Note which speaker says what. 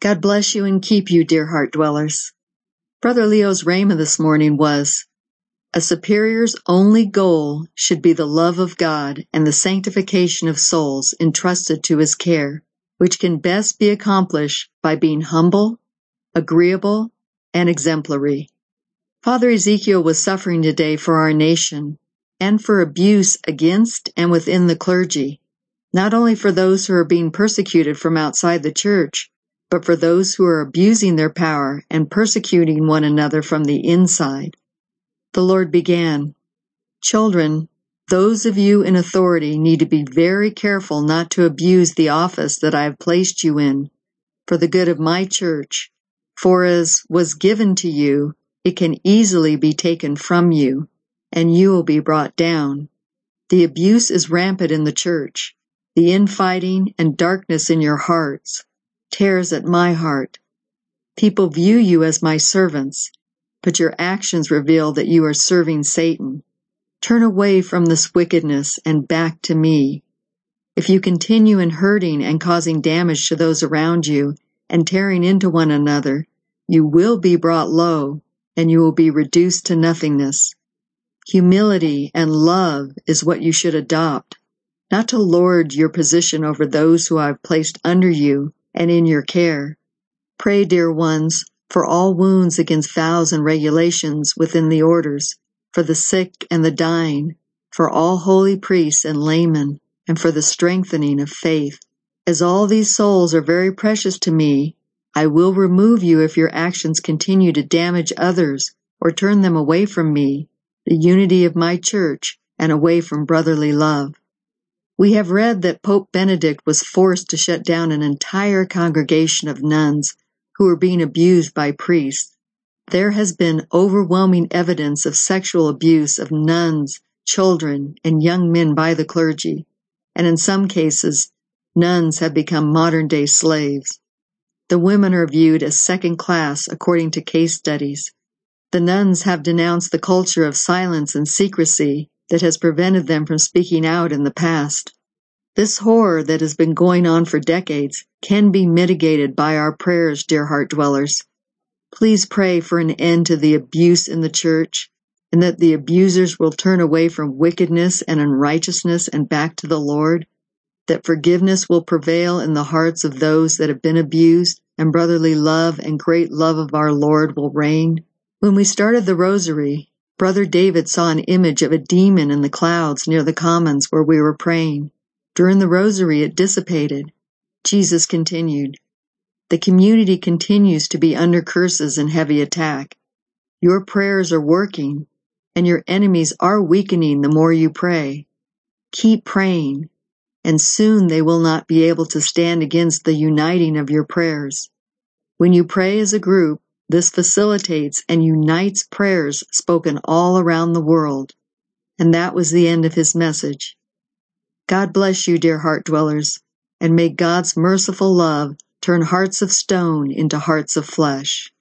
Speaker 1: God bless you and keep you, dear heart dwellers. Brother Leo's rhema this morning was, a superior's only goal should be the love of God and the sanctification of souls entrusted to his care, which can best be accomplished by being humble, agreeable, and exemplary. Father Ezekiel was suffering today for our nation and for abuse against and within the clergy, not only for those who are being persecuted from outside the church, but for those who are abusing their power and persecuting one another from the inside. The Lord began, "Children, those of you in authority need to be very careful not to abuse the office that I have placed you in, for the good of my church, for as was given to you, it can easily be taken from you, and you will be brought down. The abuse is rampant in the church. The infighting and darkness in your hearts tears at my heart. People view you as my servants, but your actions reveal that you are serving Satan. Turn away from this wickedness and back to me. If you continue in hurting and causing damage to those around you and tearing into one another, you will be brought low, and you will be reduced to nothingness. Humility and love is what you should adopt, not to lord your position over those who I have placed under you and in your care. Pray, dear ones, for all wounds against vows and regulations within the orders, for the sick and the dying, for all holy priests and laymen, and for the strengthening of faith. As all these souls are very precious to me, I will remove you if your actions continue to damage others or turn them away from me, the unity of my church, and away from brotherly love." We have read that Pope Benedict was forced to shut down an entire congregation of nuns who were being abused by priests. There has been overwhelming evidence of sexual abuse of nuns, children, and young men by the clergy, and in some cases, nuns have become modern-day slaves. The women are viewed as second class according to case studies. The nuns have denounced the culture of silence and secrecy that has prevented them from speaking out in the past. This horror that has been going on for decades can be mitigated by our prayers, dear heart dwellers. Please pray for an end to the abuse in the church, and that the abusers will turn away from wickedness and unrighteousness and back to the Lord, that forgiveness will prevail in the hearts of those that have been abused, and brotherly love and great love of our Lord will reign. When we started the rosary, Brother David saw an image of a demon in the clouds near the commons where we were praying. During the rosary it dissipated. Jesus continued, "The community continues to be under curses and heavy attack. Your prayers are working, and your enemies are weakening the more you pray. Keep praying, and soon they will not be able to stand against the uniting of your prayers. When you pray as a group, this facilitates and unites prayers spoken all around the world." And that was the end of his message. God bless you, dear heart dwellers, and may God's merciful love turn hearts of stone into hearts of flesh.